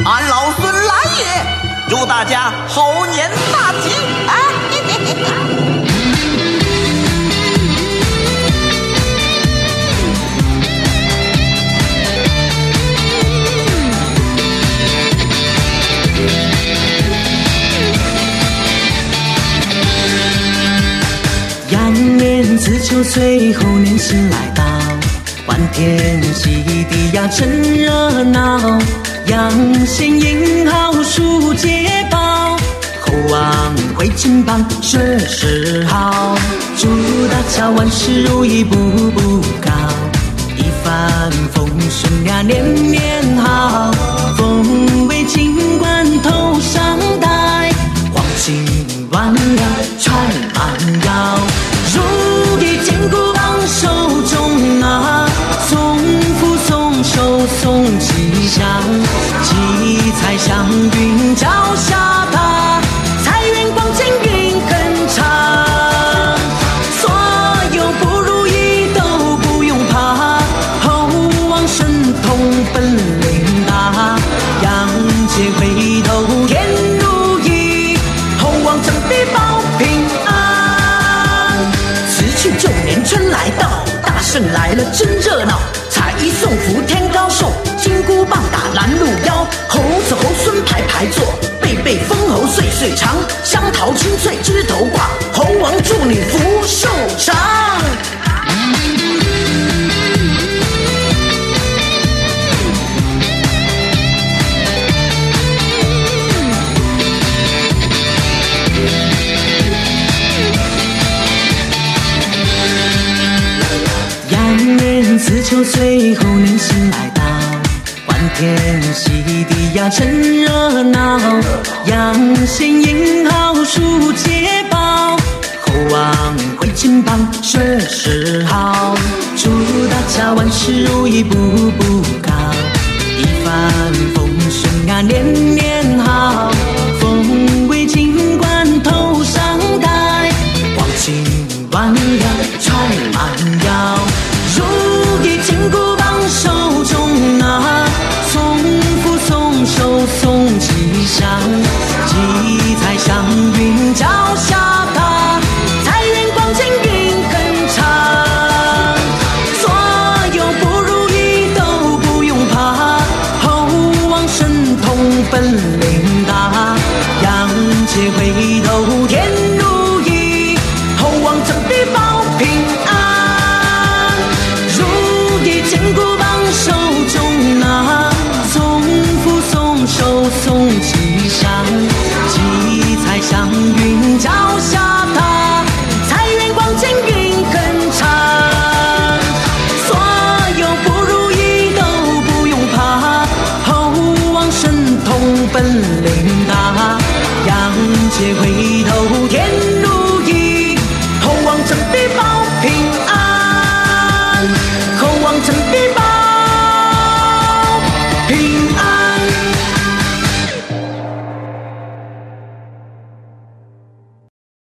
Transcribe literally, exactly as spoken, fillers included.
俺老孙来也！祝大家猴年大吉！啊，嘿嘿嘿嘿。 羊年自九岁，猴年新来到，欢天喜地呀真热闹。羊仙迎好数捷报，猴王会金榜学识好。祝大家万事如意步步高，一帆风顺呀年年好。封为金冠头上戴，黄金万两传满腰。如意金箍棒手中拿，送福送寿送吉祥。七彩祥云脚下踏，财源广进运很长。所有不如意都不用怕，猴王神通本领大。羊界回头天如意，猴王振臂保平安。辞去旧年春来到，大圣来了真热闹。彩衣送福天高寿，金箍棒打拦路腰。猴子猴孙排排坐，辈辈封侯岁岁长。香桃青翠枝头挂，猴王祝你福寿长。羊年自九岁，猴年新来到，欢天喜地呀真热闹。羊仙迎好数捷报，猴王会金榜学识好。祝大家万事如意步步高，一帆风顺呀年年好。封为金冠头上戴，黄金万两传满腰。如意金箍棒手中拿，送福送寿送吉祥。七彩祥云脚下踏，财源广进运很长。所有不如意都不用怕，猴王神通本领